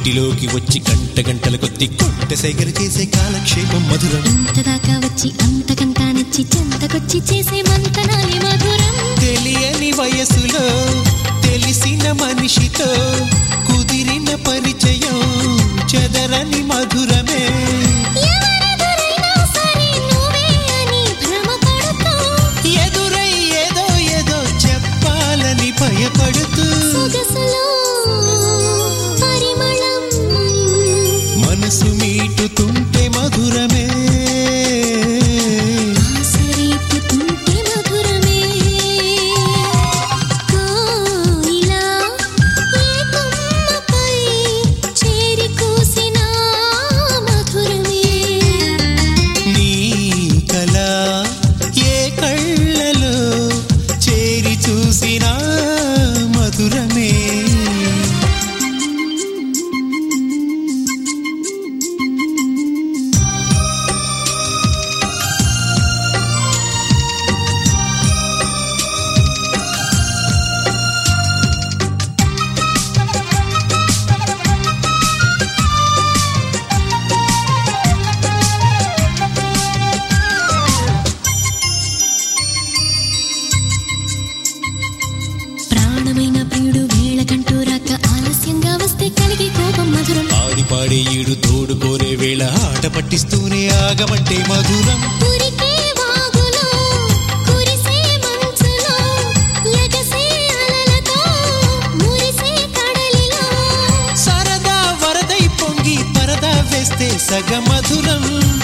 ఇంటిలోకి వచ్చి గంట గంటల కొద్ది కొంట సైగలు చేసే కాలక్షేపం మధురం. ఇంతదాకా వచ్చి అంతకంతా నచ్చి చెంతకొచ్చి చేసే మంతనాలే మధురం. తెలియని వయసులో తెలిసిన మనిషితో కుదిరిన పరిచయం చెదరని మధురమే. ఎవరెదురైనా సరే నువ్వే అని భ్రమపడుతూ, ఎదురై ఏదో ఏదో చెప్పాలని భయపడుతూ, సొగసులో పరిమళం మనసు మీటుతుంటే మధురమే, ఆసరేపుతుంటే మధురమే. కోయిలా ఏ కొమ్మపై చేరి కూసిన మధురమే. నీ కల ఏ కళ్ళలో చేరి చూసినా మధురమే. ప్రాణమైన ప్రియుడు వేళకంటూ రాక ఆలస్యంగా వస్తే కలిగే కోపం మధురం. ఆడి పాడే ఈడు తోడు కోరే వేళ ఆట పట్టిస్తూనే ఆగమంటే మధురం. ఉరికే వాగులో కురిసే మంచులో ఎగసే అలలతో మురిసే కడలిలో సరదా వరదై పొంగి పరదా వేస్తే సగ మధురం.